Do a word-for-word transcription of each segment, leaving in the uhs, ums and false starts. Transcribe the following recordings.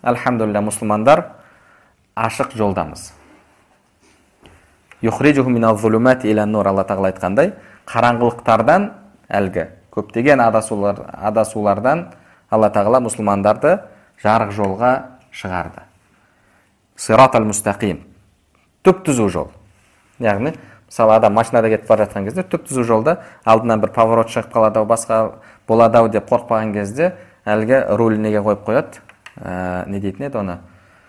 Альхамдулилля, мұсылмандар ашық жолдамыз. Юхриджуху миназ-зулумати иля-нур, Алла тағала айтқандай, қараңғылықтардан, әлгі көптеген адасулар, адасулардан Алла тағала мұсылмандарды жарық жолға шығарды. Сират аль-мустақим, түп-түзу жол. Яғни, мысалы адам машинада кетіп бара жатқан кезде түп-түзу жолда алдынан бір поворот шығып қалады, басқа болады деп қорықпаған кезде әлгі руль неге қойып қояды, ә, не дейтін еді оны,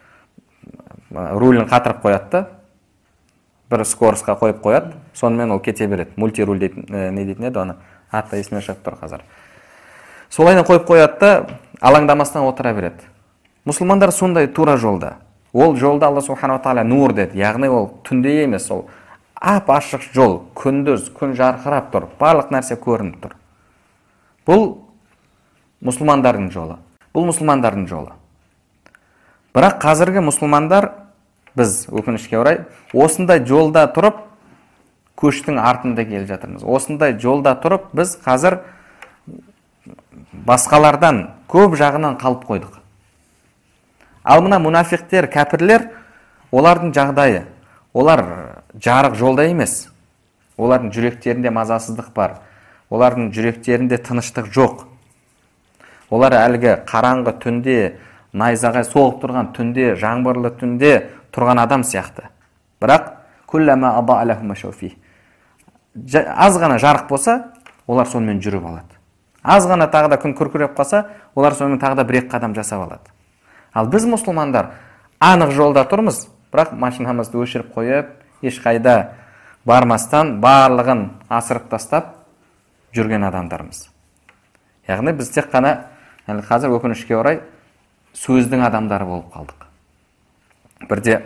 рулін қатырып қояды да, бір скоросқа қойып қояды, сонымен ол кете береді. Мультируль дейтін, не дейтін еді оны, атты есіме шығып тұр қазір. Солайынан қойып қояды да, алаңдамастан отыра береді. Мұсылмандар сондай тура жолда. Ол жолда Алла субхана ва тағала нур деді, яғни ол түнде емес, ол ап ашық жол, күндіз, күн жарқырап тұр, барлық нәрсе көрініп тұр. Бұл мұсылмандардың жолы. Бұл мұсылмандардың жолы. Бірақ қазіргі мұсылмандар, біз өкінішке орай, осындай жолда тұрып, көштің артында келе жатырмыз. Осындай жолда тұрып, біз қазір басқалардан көп жағынан қалып қойдық. Ал мына мұнафиқтер, кәпірлер, олардың жағдайы, олар жарық жолда емес. Олардың жүректерінде мазасыздық бар. Олардың жүректерінде тыныштық жоқ. Олар әлгі қараңғы түнде, найзағай соғып тұрған түнде, жаңбырлы түнде тұрған адам сияқты. Бірақ күлләмә ада'a лахум машау фиһ. Аз ғана жарық болса, олар сонымен жүріп алады. Аз ғана тағы да күн күркіреп қалса, олар сонымен тағы да бір-екі қадам жасап алады. Ал біз мұсылмандар анық жолда тұрмыз, бірақ машинамызды өшіріп қойып, ешқайда бармастан барлығын асырып тастап жүрген адамдармыз. Яғни біз тек қана қазір өкінішке орай сөздің адамдары болып қалдық. Бірде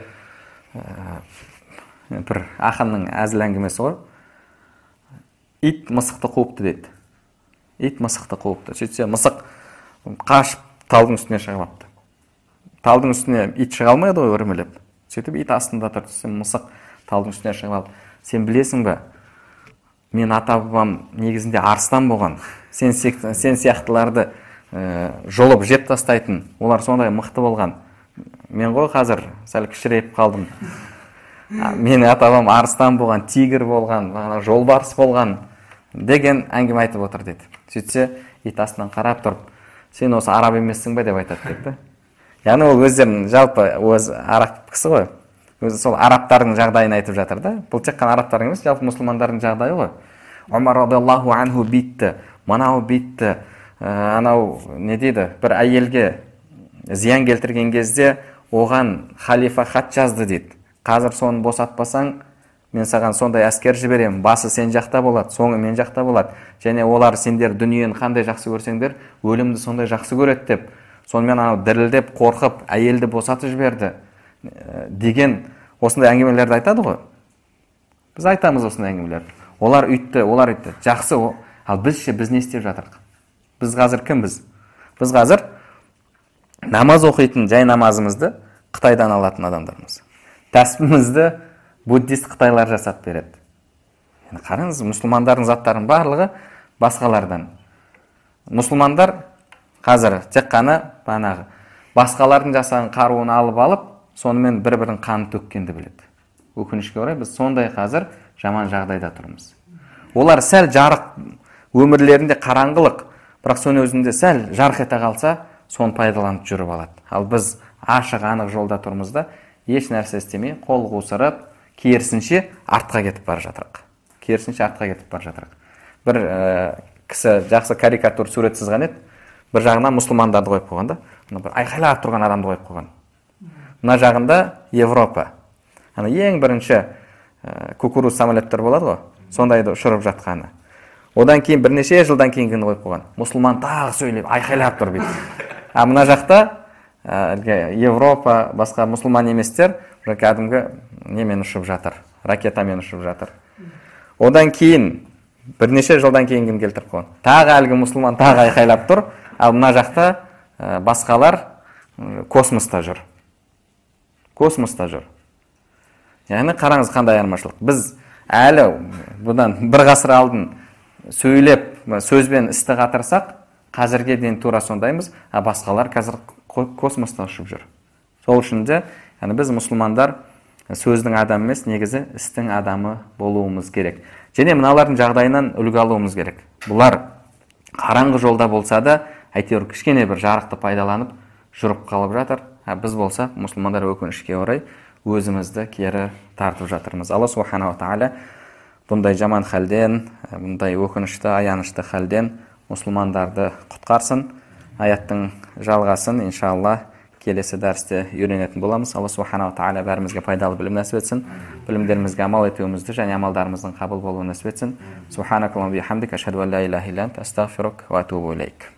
бір ақынның әзіл әңгімесі ғой. Ит мысықты қуыпты дейді. Ит мысықты қуыпты. Сөйтсе мысық қашып талдың үстіне шығып апты. Талдың үстіне ит шыға алмайды ғой, өрмелеп. Сөйтіп ит астында тұрды. Сен мысық талдың үстіне шығып алды. Сен білесің бе? Мен ата-бабам негізінде арыстан болған. Сен, сен сияқтыларды ә, жолып жеп тастайтын. Олар сондай мықты болған. Мен ғой қазір сәл кішірейіп қалдым. Менің ата-бабам арыстан болған, тигр болған, жолбарыс болған деген әңгіме айтып отыр деді. Сөйтсе ит астынан қарап тұрып, сен осы араб емессің бе деп айтады деді. Яғни ол өздерінің жалпы өз араб кісі ғой. Өзі сол арабтардың жағдайын айтып жатыр да. Бұл тек қана арабтардың емес, жалпы мұсылмандардың жағдайы ғой. Омар радиаллаху анху битті, манау битті, анау не дейді, бір әйелге зиян келтірген кезде оған халифа хат жазды дейді. Қазір соны босатпасаң, мен саған сондай әскер жіберем, басы сен жақта болады, соңы мен жақта болады. Және олар сендер дүниені қандай жақсы көрсеңдер, өлімді сондай жақсы көреді деп. Сонымен анау дірілдеп, қорқып, әйелді босатып жіберді деген осындай әңгімелерді айтады ғой. Біз айтамыз осындай әңгімелерді. Олар үйтті, олар үйтті. Жақсы, ал бізше біз не істеп жатырық? Біз қазір кімбіз? Біз қазір намаз оқитын жай намазымызды Қытайдан алатын адамдармыз. Тәсбihімізді буддист қытайлар жасап береді. Yani қараңыз, мұсылмандардың заттарының барлығы басқалардан. Мұсылмандар қазір тек қана банағы басқалардың жасаған қаруын алып алып, сонымен бір-бірін қан төккенді біледі. Өкінішке орай біз сондай қазір жаман жағдайда тұрмыз. Олар сәл жарық, өмірлерінде қараңғылық, бірақ соның өзінде сәл жарқ ете қалса, соны пайдаланып жүріп алады. Ал біз ашық, анық жолда тұрмыз да, еш нәрсе істемей, қол қусырып, керісінше артқа кетіп бара жатырық. Керісінше артқа кетіп бара жатырық. Бір ә, кісі жақсы карикатур сурет сызған еді. Бір жағынан мұсылмандарды қойып қойған да, бір айқайлап тұрған адамды қойып қойған. Мына жағында Европа. Ана ең бірінші ә, кукуруз самолеттер болады ғой, сондайды ұшырып жатқаны. Одан кейін бірнеше жылдан кейінгіні қойып қойған. Мұсылман тағы сөйлеп, айқайлап тұр бейді. А мына жақта ә, Европа, басқа мұсылман еместер кәдімгі немен ұшып жатыр, ракетамен ұшып жатыр. Одан кейін бірнеше жылдан кейінгіні келтіріп қойған. Тағы әлгі мұсылман тағы айқайлап тұр. Ал мына жақта ә, басқалар ә, космоста жүр. Космоста жүр. Яғни қараңыз қандай айырмашылық. Біз әлі бұдан бір ғасыр алдын сөйлеп, сөзбен істі қатырсақ, қазірге дейін тура сондаймыз, а басқалар қазір космоста ұшып жүр. Сол үшін де яғни біз мұсылмандар сөздің адамы емес, негізі істің адамы болуымыз керек. Және мыналардың жағдайынан үлгі алуымыз керек. Бұлар қараңғы жолда болса да, әйтеуір кішкене бір жарықты пайдаланып жүріп қалып жатыр. Біз болсақ, мұсылмандар өкінішке орай өзімізді кері тартып жатырмыз. Алла субханала тағала бұндай жаман халден, бұндай өкінішті, аянышты халден мұсылмандарды құтқарсын. Аяттың жалғасын иншалла келесі дәрісте үйренетін боламыз. Алла субханала тағала бәрімізге пайдалы білім нәсіп етсін. Білімдерімізге амал етуімізді және амалдарымыздың қабыл болуын нәсіп етсін. Субханакаллахумма ва бихамдика, ашһаду ан ла илаха илля анта, астағфирука ва атубу илейк.